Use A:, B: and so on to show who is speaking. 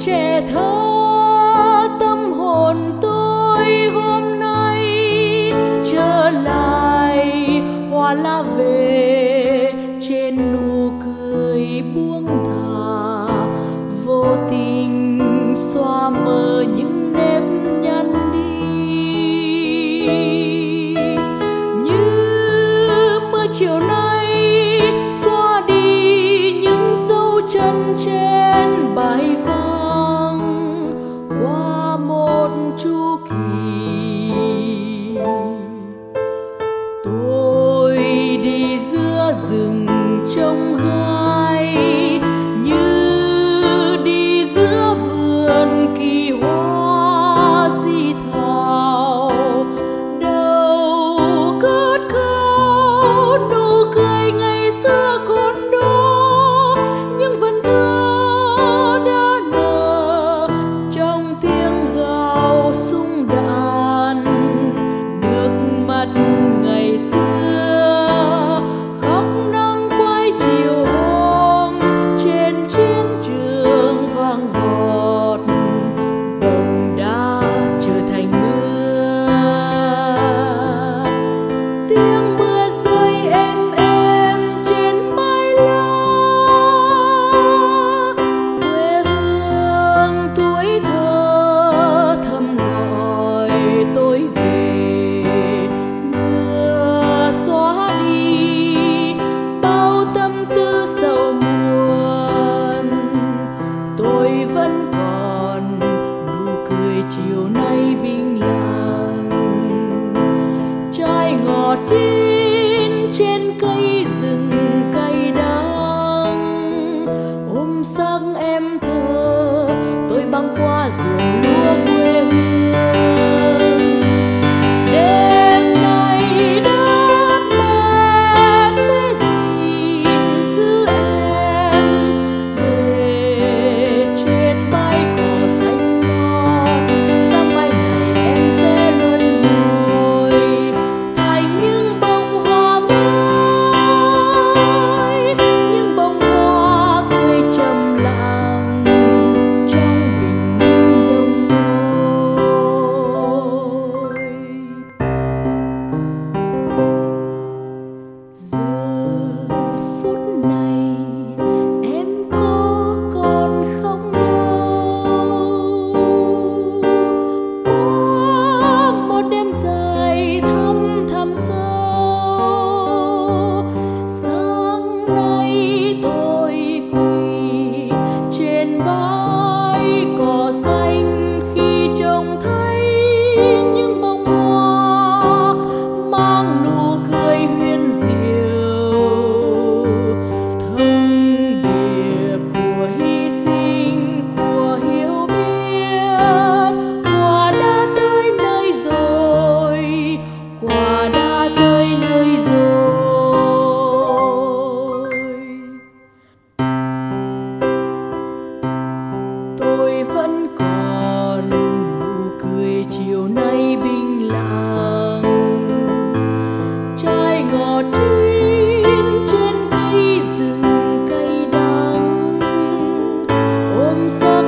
A: trẻ thơ tâm hồn tôi hôm nay trở lại, hoa lá về trên nụ cười buông thả, vô tình xóa mờ những nếp nhăn đi. Như mưa chiều nay xóa đi những dấu chân trên bài vàng qua một chu kỳ. Tôi đi giữa rừng trông gai, như đi giữa vườn kỳ hoa di thảo. Đầu cất cao nụ cười ngày xưa còn đó, nhưng vẫn thơ đã nở trong tiếng gào súng đạn. Nước mắt ngày xưa khóc nắng quay chiều hôm trên chiến trường vang vọt, bồng đã trở thành mưa. Tiếng mưa rơi êm trên mái lá, quê hương tuổi thơ thầm gọi tôi về. Mưa xóa đi bao tâm tư sầu muộn, tôi vẫn còn nụ cười chiều nay bình lặng. Trái ngọt chín trên cây rừng cay đắng, ôm xác em thơ tôi băng qua ruộng lúa quê hương. Đêm nay đất mẹ sẽ gìn giữ em, để trên bãi cỏ xanh non sáng mai này em sẽ luân hồi thành những bông hoa mới, những bông hoa cười trầm lặng trong bình minh đông nôi. Giờ phút này em có còn không đâu, qua một đêm dài thăm thẳm sâu. Sáng nay tôi quỳ trên bãi cỏ xanh khi trông thấy những bông hoa mang nụ cười huyền diệu, thông điệp của hy sinh, của hiểu biết. Quả đã tới nơi rồi, quả đã tới nơi rồi. Tôi vẫn còn nụ cười chiều nay bình lặng. Trái ngọt chín trên cây rừng cay đắng, ôm xác